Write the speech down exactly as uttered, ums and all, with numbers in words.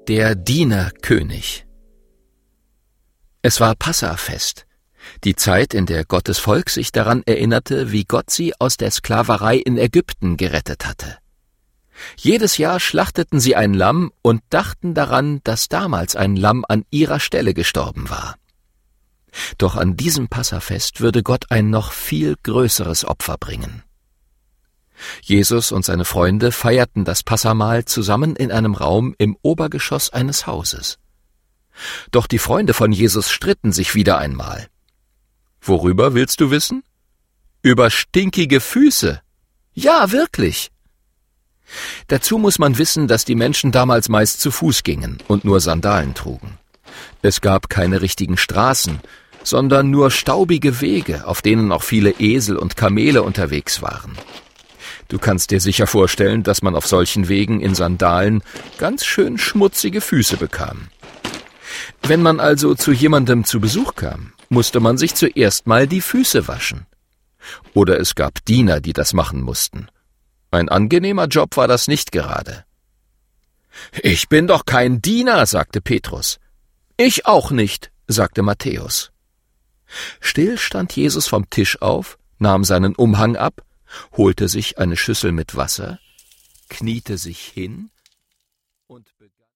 Der Dienerkönig. Es war Passafest, die Zeit, in der Gottes Volk sich daran erinnerte, wie Gott sie aus der Sklaverei in Ägypten gerettet hatte. Jedes Jahr schlachteten sie ein Lamm und dachten daran, dass damals ein Lamm an ihrer Stelle gestorben war. Doch an diesem Passafest würde Gott ein noch viel größeres Opfer bringen. Jesus und seine Freunde feierten das Passamahl zusammen in einem Raum im Obergeschoss eines Hauses. Doch die Freunde von Jesus stritten sich wieder einmal. Worüber willst du wissen? Über stinkige Füße. Ja, wirklich. Dazu muss man wissen, dass die Menschen damals meist zu Fuß gingen und nur Sandalen trugen. Es gab keine richtigen Straßen, sondern nur staubige Wege, auf denen auch viele Esel und Kamele unterwegs waren. Du kannst dir sicher vorstellen, dass man auf solchen Wegen in Sandalen ganz schön schmutzige Füße bekam. Wenn man also zu jemandem zu Besuch kam, musste man sich zuerst mal die Füße waschen. Oder es gab Diener, die das machen mussten. Ein angenehmer Job war das nicht gerade. »Ich bin doch kein Diener«, sagte Petrus. »Ich auch nicht«, sagte Matthäus. Still stand Jesus vom Tisch auf, nahm seinen Umhang ab, holte sich eine Schüssel mit Wasser, kniete sich hin